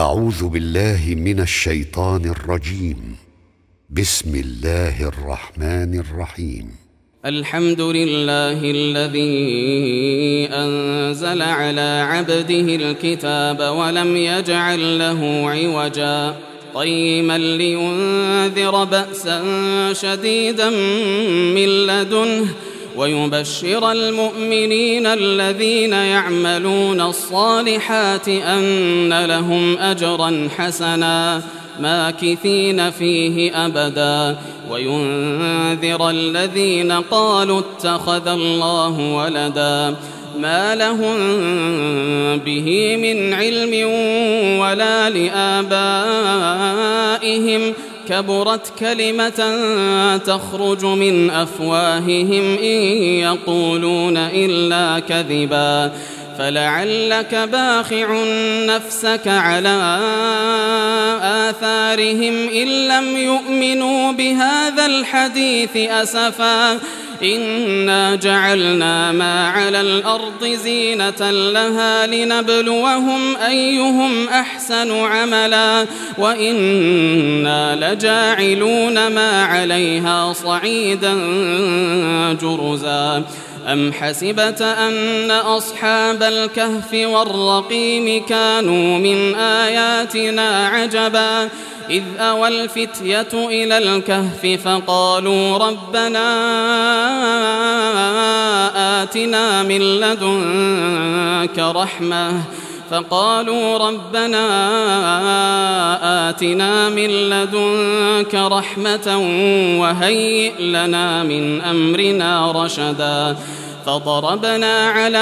أعوذ بالله من الشيطان الرجيم. بسم الله الرحمن الرحيم. الحمد لله الذي أنزل على عبده الكتاب ولم يجعل له عوجا قيما لينذر بأسا شديدا من لدنه ويبشر المؤمنين الذين يعملون الصالحات أن لهم أجرا حسنا ماكثين فيه أبدا وينذر الذين قالوا اتخذ الله ولدا ما لهم به من علم ولا لآبائهم كبرت كلمة تخرج من أفواههم إن يقولون إلا كذبا فلعلك باخع نفسك على آثارهم إن لم يؤمنوا بهذا الحديث أسفا إنا جعلنا ما على الأرض زينة لها لنبلوهم أيهم أحسن عملا وإنا لجاعلون ما عليها صعيدا جرزا أم حسبت أن أصحاب الكهف والرقيم كانوا من آياتنا عجبا إذ أوى الفتية إلى الكهف فقالوا ربنا آتنا من لدنك رحمة وهيئ لنا من أمرنا رشدا فضربنا على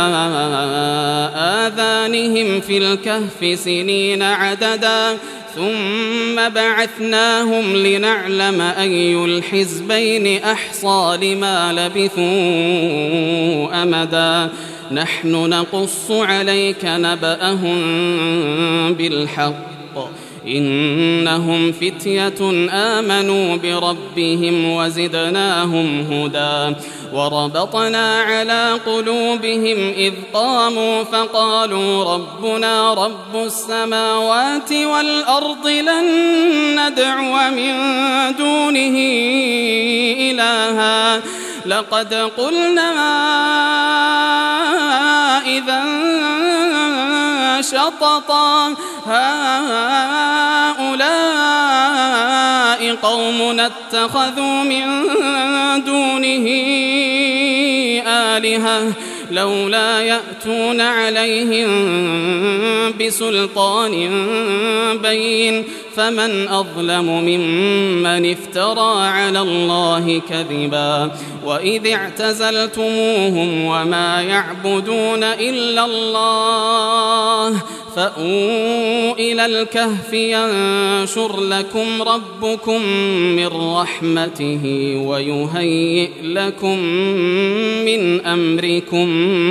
آذانهم في الكهف سنين عددا ثم بعثناهم لنعلم أي الحزبين أحصى لما لبثوا أمدا نحن نقص عليك نبأهم بالحق إنهم فتية آمنوا بربهم وزدناهم هدى وربطنا على قلوبهم إذ قاموا فقالوا ربنا رب السماوات والأرض لن ندعو من دونه إلها لقد قلنا إذا شططا هؤلاء قوم اتخذوا من دونه آلهة لولا يأتون عليهم بسلطان بين فمن أظلم ممن افترى على الله كذبا وإذ اعتزلتموهم وما يعبدون إلا الله فأووا إلى الكهف ينشر لكم ربكم من رحمته ويهيئ لكم من أمركم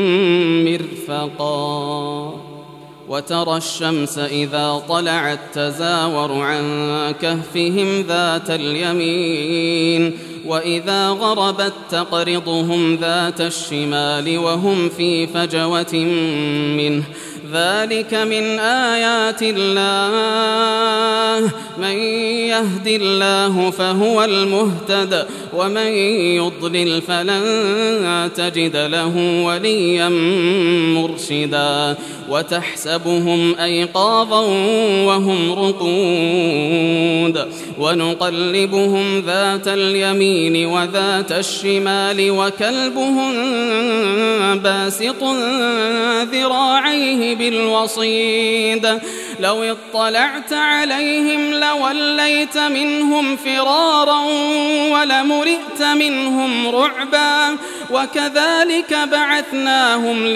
مرفقا وترى الشمس إذا طلعت تزاور عن كهفهم ذات اليمين وإذا غربت تقرضهم ذات الشمال وهم في فجوة منه ذلك من آيات الله من يهد الله فهو المهتد ومن يضلل فلن تجد له وليا مرشدا وتحسبهم أيقاظا وهم رقود ونقلبهم ذات اليمين وذات الشمال وكلبهم باسط ذراعيه بالوصيد لو اطلعت عليهم لوليت منهم فرارا ولملئت منهم رعبا وكذلك بعثناهم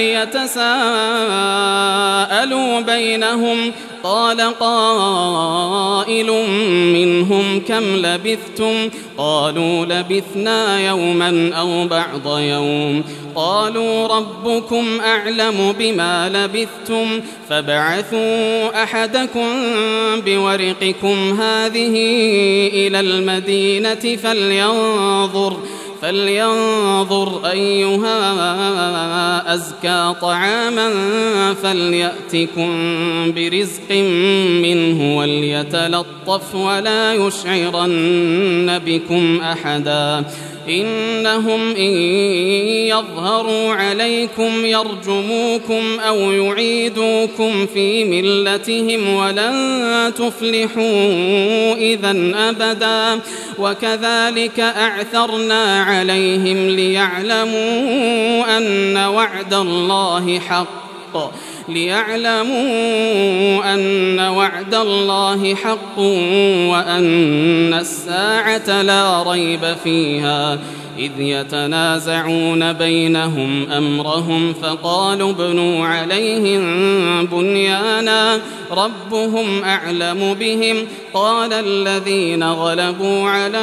ليتساءلوا بينهم قال قائل منهم كم لبثتم قالوا لبثنا يوما أو بعض يوم قالوا ربكم أعلم بما لبثتم فابعثوا أحدكم بورقكم هذه إلى المدينة فلينظر أيها أزكى طعاما فليأتكم برزق منه وليتلطف ولا يشعرن بكم أحدا إنهم إن يظهروا عليكم يرجموكم أو يعيدوكم في ملتهم ولن تفلحوا إذا أبدا وكذلك أعثرنا عليهم ليعلموا أن وعد الله حق وأن الساعة لا ريب فيها إذ يتنازعون بينهم أمرهم فقالوا ابنوا عليهم بنيانا ربهم أعلم بهم قال الذين غلبوا على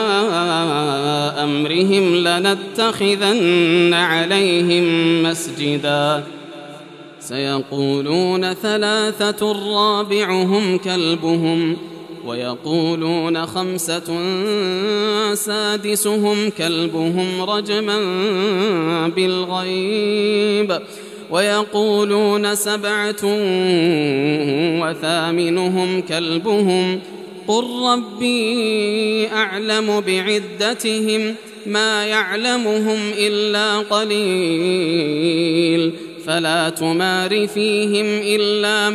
أمرهم لنتخذن عليهم مسجدا سيقولون 3 رابعهم كلبهم ويقولون 5 سادسهم كلبهم رجما بالغيب ويقولون 7 وثامنهم كلبهم قل ربي أعلم بعدتهم ما يعلمهم إلا قليل فلا تمار فيهم إلا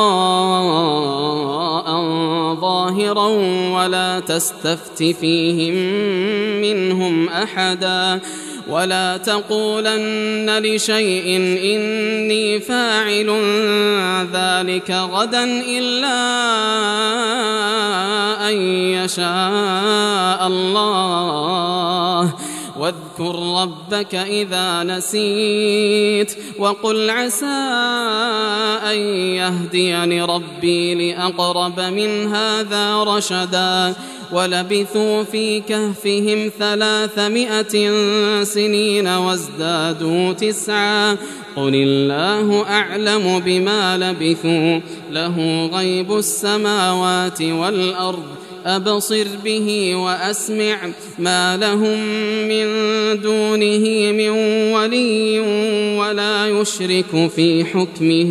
مراء ظاهرا ولا تستفت فيهم منهم أحدا ولا تقولن لشيء إني فاعل ذلك غدا إلا أن يشاء الله واذكر ربك إذا نسيت وقل عسى أن يهديني ربي لأقرب من هذا رشدا ولبثوا في كهفهم 300 سنين وازدادوا 9 قل الله أعلم بما لبثوا له غيب السماوات والأرض أبصر به وأسمع ما لهم من دونه من ولي ولا يشرك في حكمه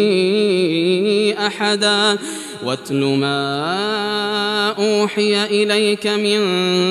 أحدا واتل ما أوحي إليك من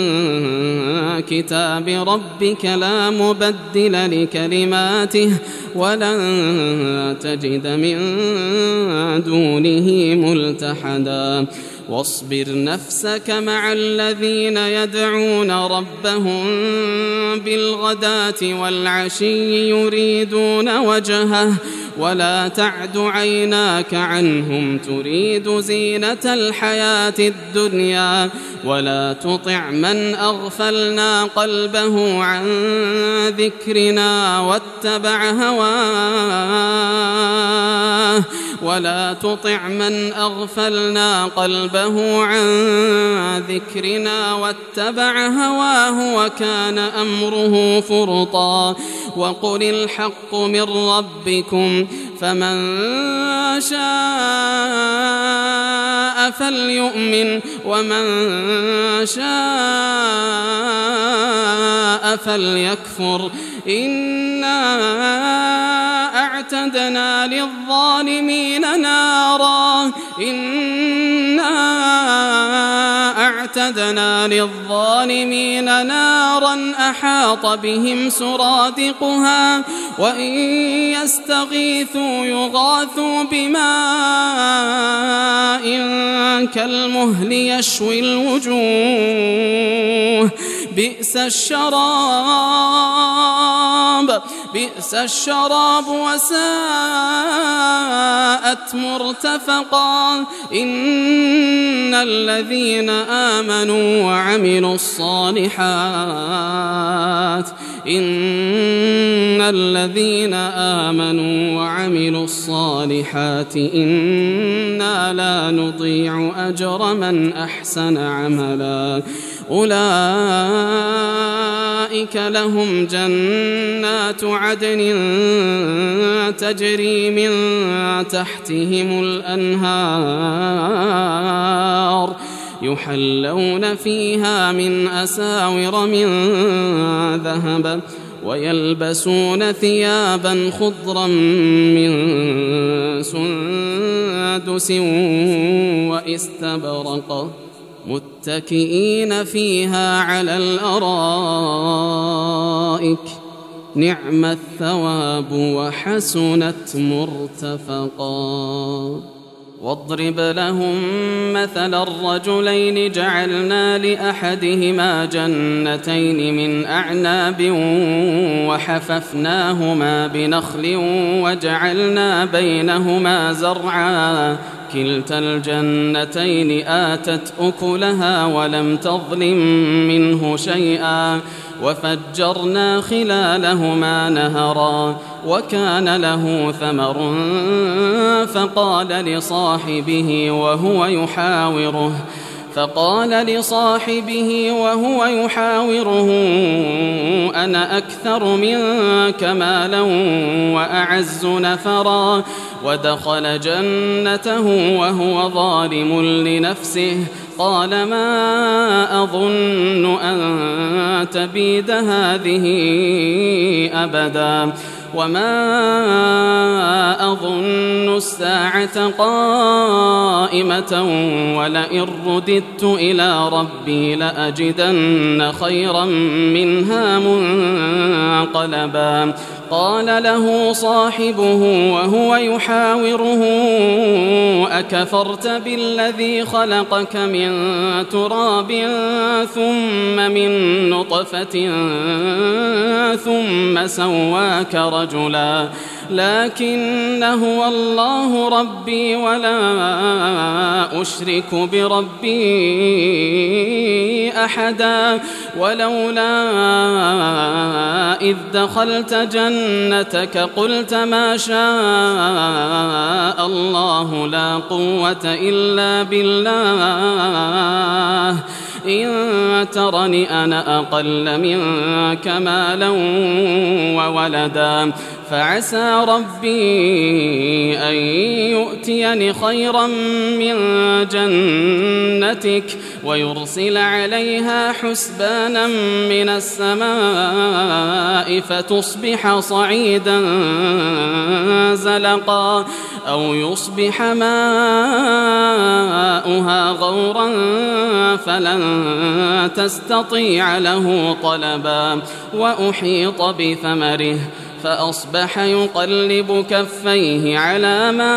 كتاب ربك لا مبدل لكلماته ولن تجد من دونه ملتحدا واصبر نفسك مع الذين يدعون ربهم بالغداة والعشي يريدون وجهه ولا تعد عيناك عنهم تريد زينة الحياة الدنيا ولا تطع من أغفلنا قلبه عن ذكرنا واتبع هواه وكان أمره فرطا وقل الحق من ربكم فمن شاء فليؤمن ومن شاء فليكفر إنا أعتدنا للظالمين نارا أحاط بهم سرادقها وإن يستغيثوا يغاثوا بماء كالمهل يشوي الوجوه بئس الشراب وساءت مرتفقا إن الذين آمنوا وعملوا الصالحات إنا لا نضيع أجر من أحسن عملا أولئك لهم جنات عدن تجري من تحتهم الأنهار يحلون فيها من أساور من ذهب ويلبسون ثيابا خضرا من سندس واستبرق متكئين فيها على الأرائك نعم الثواب وحسنت مرتفقا. واضرب لهم مثل الرجلين جعلنا لأحدهما جنتين من أعناب وحففناهما بنخل وجعلنا بينهما زرعا كلتا الجنتين آتت أكلها ولم تظلم منه شيئا وفجرنا خلالهما نهرا وكان له ثمر فقال لصاحبه وهو يحاوره أنا أكثر منك مالا وأعز نفرا ودخل جنته وهو ظالم لنفسه قال ما أظن أن تبيد هذه أبدا وما أظن الساعة قائمة ولئن رددت إلى ربي لأجدن خيرا منها منقلبا. قال له صاحبه وهو يحاوره أكفرت بالذي خلقك من تراب ثم من نطفة ثم سواك رجلا لكن هو الله ربي ولا أشرك بربي أحدا ولولا إذ دخلت جنتك قلت ما شاء الله لا قوة إلا بالله إن ترني أنا أقل منك مالا وولدا فعسى ربي أن يؤتيني خيرا من جنتك ويرسل عليها حسبانا من السماء فتصبح صعيدا زلقا أو يصبح ماؤها غورا فلن تستطيع له طلبا وأحيط بثمره فأصبح يقلب كفيه على ما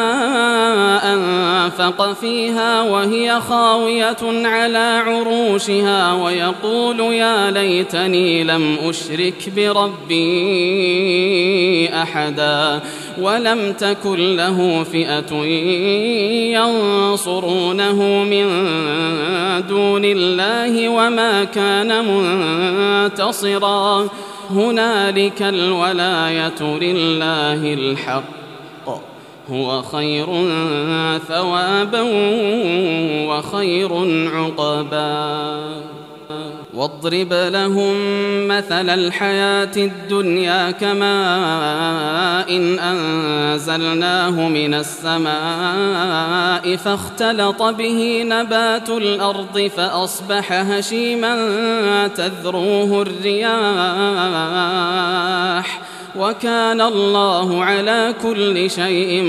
أنفق فيها وهي خاوية على عروشها ويقول يا ليتني لم أشرك بربي أحدا ولم تكن له فئة ينصرونه من دون الله وما كان منتصرا هنالك الولاية لله الحق هو خير ثوابا وخير عقبا. واضرب لهم مثل الحياة الدنيا كماء إن أنزلناه من السماء فاختلط به نبات الأرض فأصبح هشيما تذروه الرياح وكان الله على كل شيء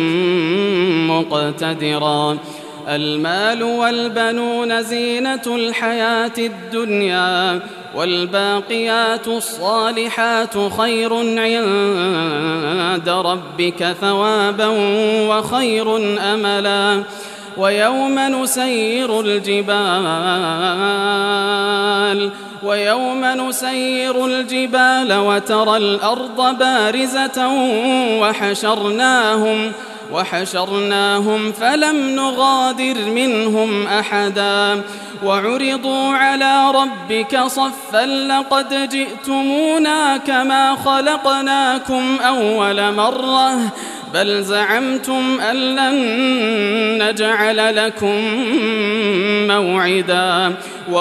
مقتدرا. المال والبنون زينة الحياة الدنيا والباقيات الصالحات خير عند ربك ثوابا وخير أملا. ويوم نسير الجبال وترى الأرض بارزة وحشرناهم فلم نغادر منهم أحدا وعرضوا على ربك صفا لقد جئتمونا كما خلقناكم أول مرة بل زعمتم أن لن نجعل لكم موعدا.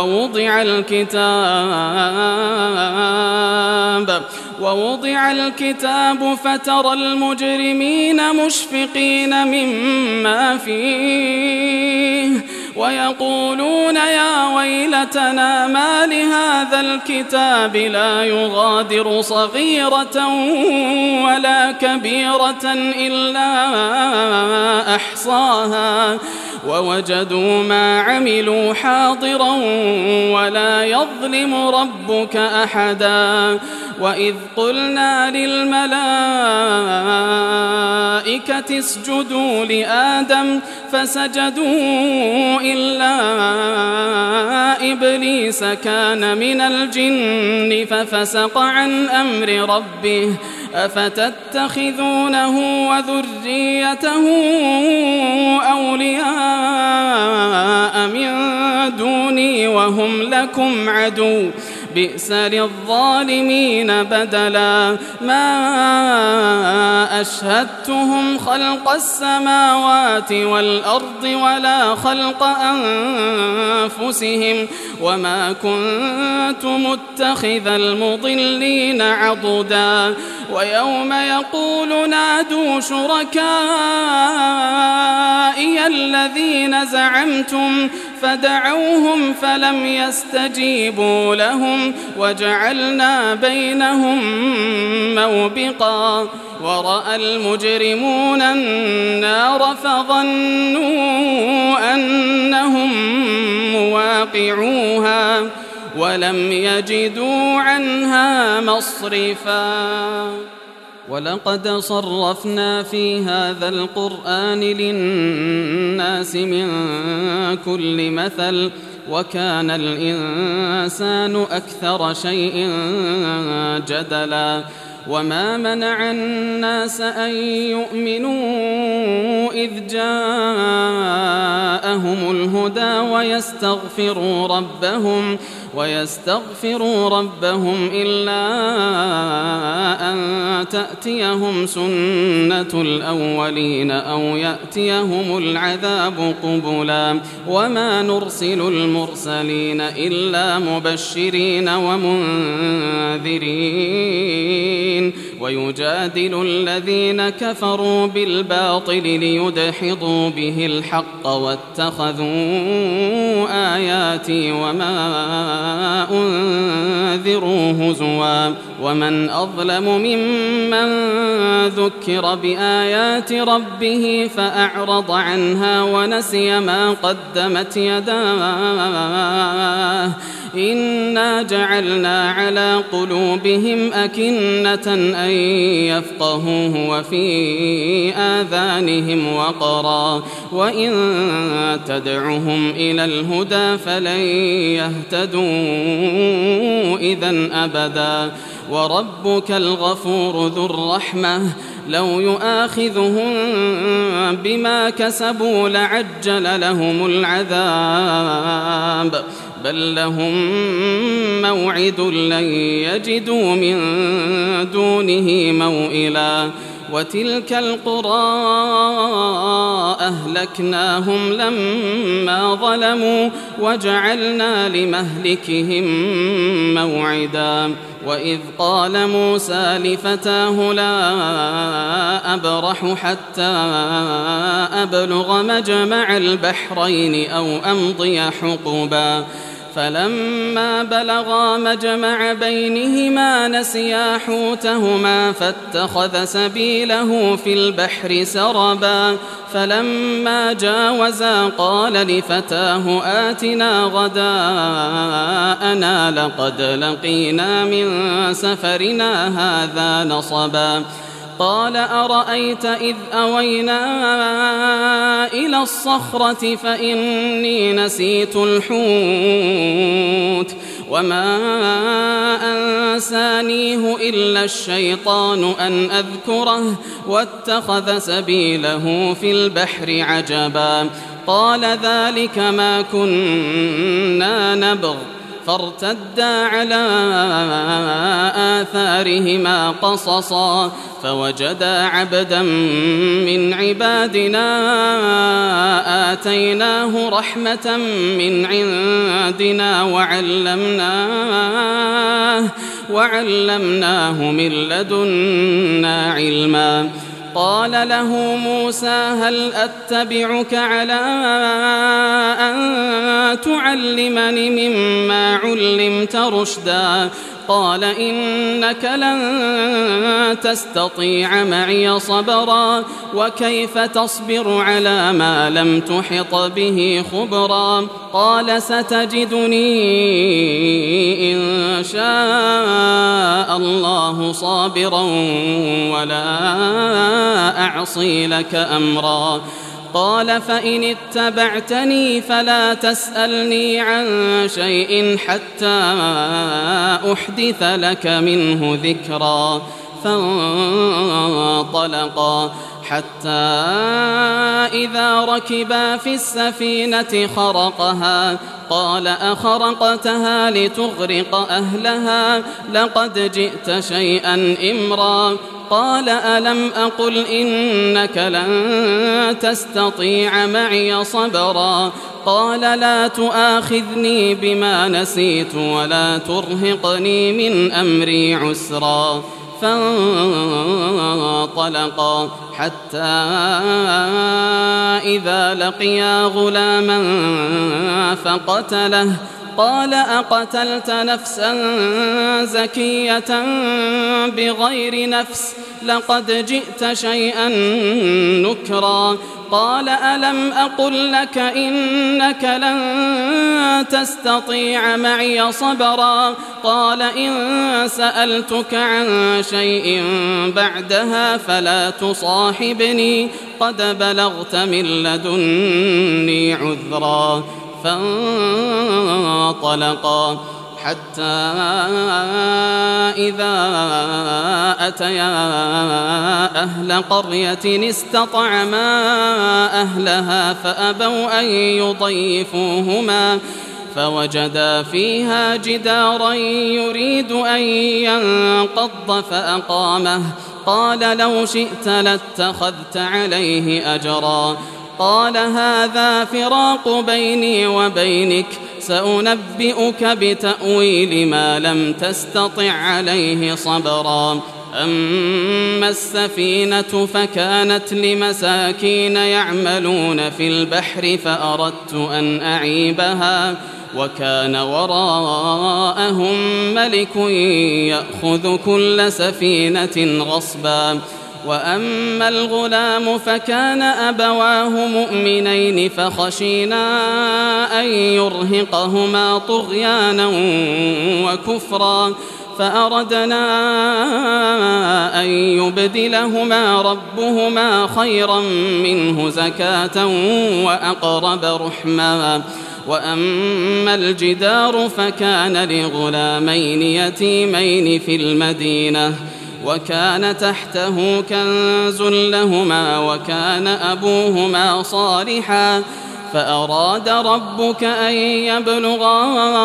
ووضع الكتاب فترى المجرمين مشفقين مما فيه ويقولون يا ويلتنا ما لهذا الكتاب لا يغادر صغيرة ولا كبيرة إلا أحصاها ووجدوا ما عملوا حاضرا ولا يظلم ربك أحدا. وإذ قلنا للملائكة اسجدوا لآدم فسجدوا إلا إبليس كان من الجن ففسق عن أمر ربه أفتتخذونه وذريته أولياء من دوني وهم لكم عدو بئس للظالمين بدلا. ما أشهدتهم خلق السماوات والأرض ولا خلق أنفسهم وما كنت متخذ المضلين عضدا. ويوم يقول نادوا شركائي الذين زعمتم فدعوهم فلم يستجيبوا لهم وجعلنا بينهم موبقا. ورأى المجرمون النار فظنوا أنهم مواقعوها ولم يجدوا عنها مصرفا. ولقد صرفنا في هذا القرآن للناس من كل مثل وكان الإنسان أكثر شيء جدلا. وما منع الناس أن يؤمنوا إذ جاءهم الهدى ويستغفروا ربهم إلا أن تأتيهم سنة الأولين أو يأتيهم العذاب قبلا. وما نرسل المرسلين إلا مبشرين ومنذرين ويجادل الذين كفروا بالباطل ليدحضوا به الحق واتخذوا آياتي وما أنذروا هزوا. ومن أظلم ممن ذكر بآيات ربه فأعرض عنها ونسي ما قدمت يداه إنا جعلنا على قلوبهم أكنة أن يفقهوه وفي آذانهم وقرا وإن تدعهم إلى الهدى فلن يهتدوا إذن أبدا. وربك الغفور ذو الرحمة لو يؤاخذهم بما كسبوا لعجل لهم العذاب بل لهم موعد لن يجدوا من دونه موئلا. وتلك القرى أهلكناهم لما ظلموا وجعلنا لمهلكهم موعدا. وإذ قال موسى لفتاه لا أبرح حتى أبلغ مجمع البحرين أو أمضي حقبا فلما بلغا مجمع بينهما نسيا حوتهما فاتخذ سبيله في البحر سربا فلما جاوزا قال لفتاه آتنا غداءنا لقد لقينا من سفرنا هذا نصبا قال أرأيت إذ أوينا إلى الصخرة فإني نسيت الحوت وما أنسانيه إلا الشيطان أن أذكره واتخذ سبيله في البحر عجبا قال ذلك ما كنا نبغ فارتدا على آثارهما قصصا فوجدا عبدا من عبادنا آتيناه رحمة من عندنا وعلمناه من لدنا علما قال له موسى هل أتبعك على أن تعلمني مما علمت رشدا قال إنك لن تستطيع معي صبرا وكيف تصبر على ما لم تحط به خبرا قال ستجدني إن شاء الله صابرا ولا أعصي لك أمرا قال فإن اتبعتني فلا تسألني عن شيء حتى أحدث لك منه ذكرا فانطلقا حتى إذا ركبا في السفينة خرقها قال أخرقتها لتغرق أهلها لقد جئت شيئا إمرا قال ألم أقل إنك لن تستطيع معي صبرا قال لا تؤاخذني بما نسيت ولا ترهقني من أمري عسرا فانطلقا حتى إذا لقيا غلاما فقتله قال أقتلت نفسا زكية بغير نفس لقد جئت شيئا نكرا قال ألم أقل لك إنك لن تستطيع معي صبرا قال إن سألتك عن شيء بعدها فلا تصاحبني قد بلغت من لدني عذرا فانطلقا حتى إذا أتيا أهل قرية استطعما أهلها فأبوا أن يضيفوهما فوجدا فيها جدارا يريد أن ينقض فأقامه قال لو شئت لاتخذت عليه أجرا قال هذا فراق بيني وبينك سأنبئك بتأويل ما لم تستطع عليه صبرا أما السفينة فكانت لمساكين يعملون في البحر فأردت أن أعيبها وكان وراءهم ملك يأخذ كل سفينة غصبا وأما الغلام فكان أبواه مؤمنين فخشينا أن يرهقهما طغيانا وكفرا فأردنا أن يبدلهما ربهما خيرا منه زكاة وأقرب رحما وأما الجدار فكان لغلامين يتيمين في المدينة وكان تحته كنز لهما وكان أبوهما صالحا فأراد ربك أن يبلغا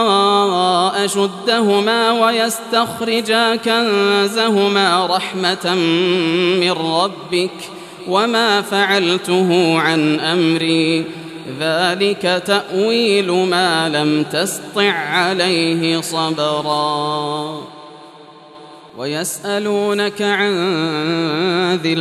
أشدهما ويستخرجا كنزهما رحمة من ربك وما فعلته عن أمري ذلك تأويل ما لم تسطع عليه صبرا ويسألونك عن ذي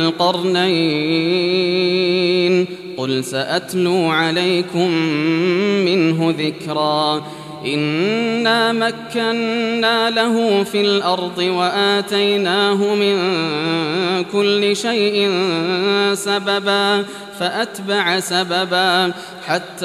القرنين قل سأتلو عليكم منه ذكرا إنا مكنا له في الأرض وآتيناه من كل شيء سببا فأتبع سببا حتى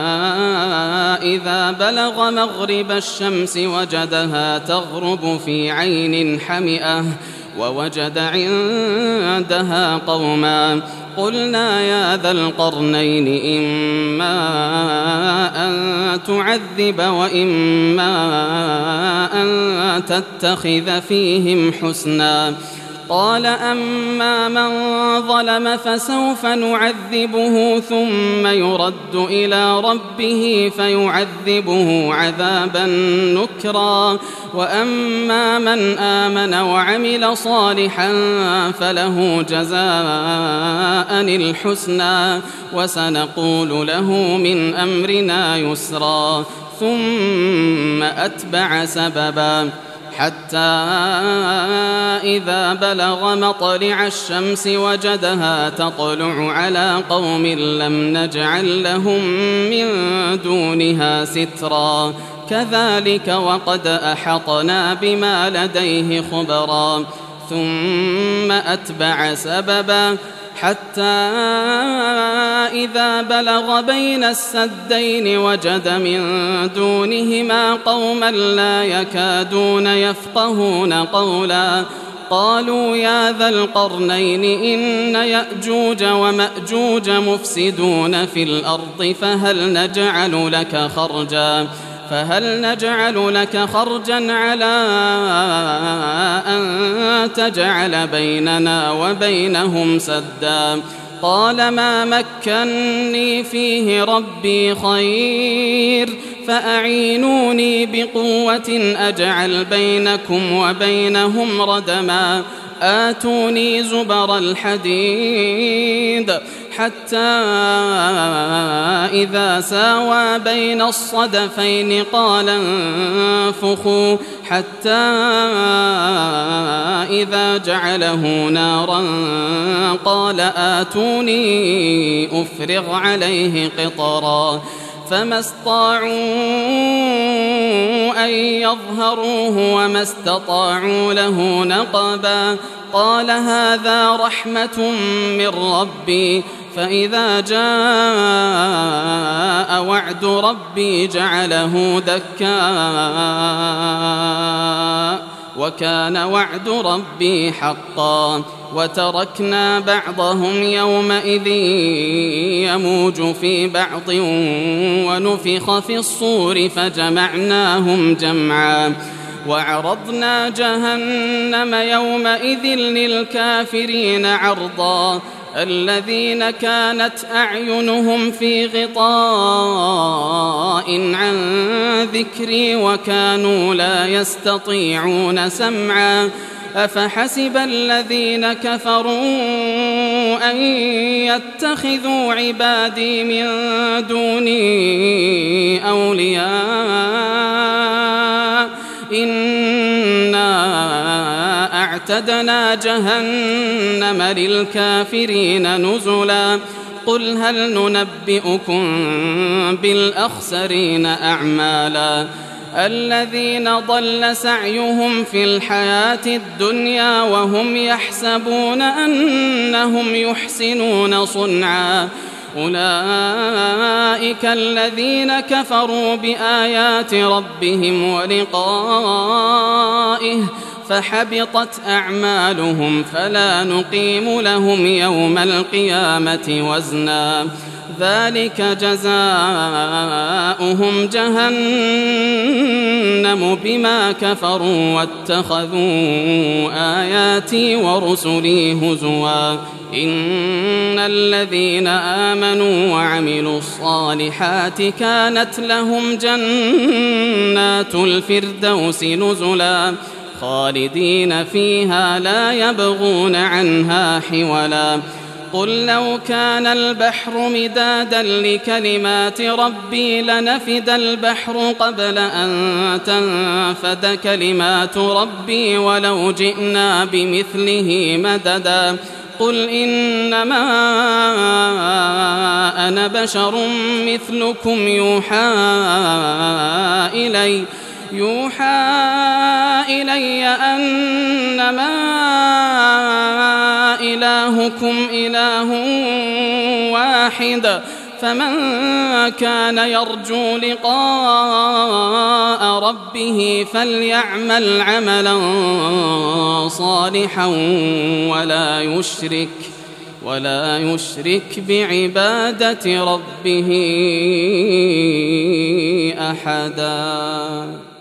إذا بلغ مغرب الشمس وجدها تغرب في عين حمئة ووجد عندها قوما قلنا يا ذا القرنين إما أن تعذب وإما أن تتخذ فيهم حسنا قال أما من ظلم فسوف نعذبه ثم يرد إلى ربه فيعذبه عذابا نكرا وأما من آمن وعمل صالحا فله جزاء الحسنى وسنقول له من أمرنا يسرا ثم أتبع سببا حتى إذا بلغ مطلع الشمس وجدها تطلع على قوم لم نجعل لهم من دونها سترا كذلك وقد أحطنا بما لديه خبرا ثم أتبع سببا حتى إذا بلغ بين السدين وجد من دونهما قوما لا يكادون يفقهون قولا قالوا يا ذا القرنين إن يأجوج ومأجوج مفسدون في الأرض فهل نجعل لك خرجا على أن تجعل بيننا وبينهم سدا قال ما مكني فيه ربي خير فأعينوني بقوة أجعل بينكم وبينهم ردما آتوني زبر الحديد حتى إذا ساوى بين الصدفين قال انفخوا حتى إذا جعله نارا قال آتوني أفرغ عليه قطرا فما استطاعوا أن يظهروه وما استطاعوا له نقبا قال هذا رحمة من ربي فإذا جاء وعد ربي جعله دكا وكان وعد ربي حقا وتركنا بعضهم يومئذ يموج في بعض ونفخ في الصور فجمعناهم جمعا وعرضنا جهنم يومئذ للكافرين عرضا الذين كانت أعينهم في غطاء عن ذكري وكانوا لا يستطيعون سمعا أفحسب الذين كفروا أن يتخذوا عبادي من دوني أولياء إنا أعتدنا جهنم للكافرين نزلا قل هل ننبئكم بالأخسرين أعمالا الذين ضل سعيهم في الحياة الدنيا وهم يحسبون أنهم يحسنون صنعا أولئك الذين كفروا بآيات ربهم ولقائه فحبطت أعمالهم فلا نقيم لهم يوم القيامة وزنا ذلك جزاؤهم جهنم بما كفروا واتخذوا آياتي ورسلي هزوا إن الذين آمنوا وعملوا الصالحات كانت لهم جنات الفردوس نزلا خالدين فيها لا يبغون عنها حولا قل لو كان البحر مدادا لكلمات ربي لنفد البحر قبل أن تنفد كلمات ربي ولو جئنا بمثله مددا قل إنما أنا بشر مثلكم يوحى إلي أنما إلهكم إله واحد فمن كان يرجو لقاء ربه فليعمل عملا صالحا ولا يشرك بعبادة ربه أحدا.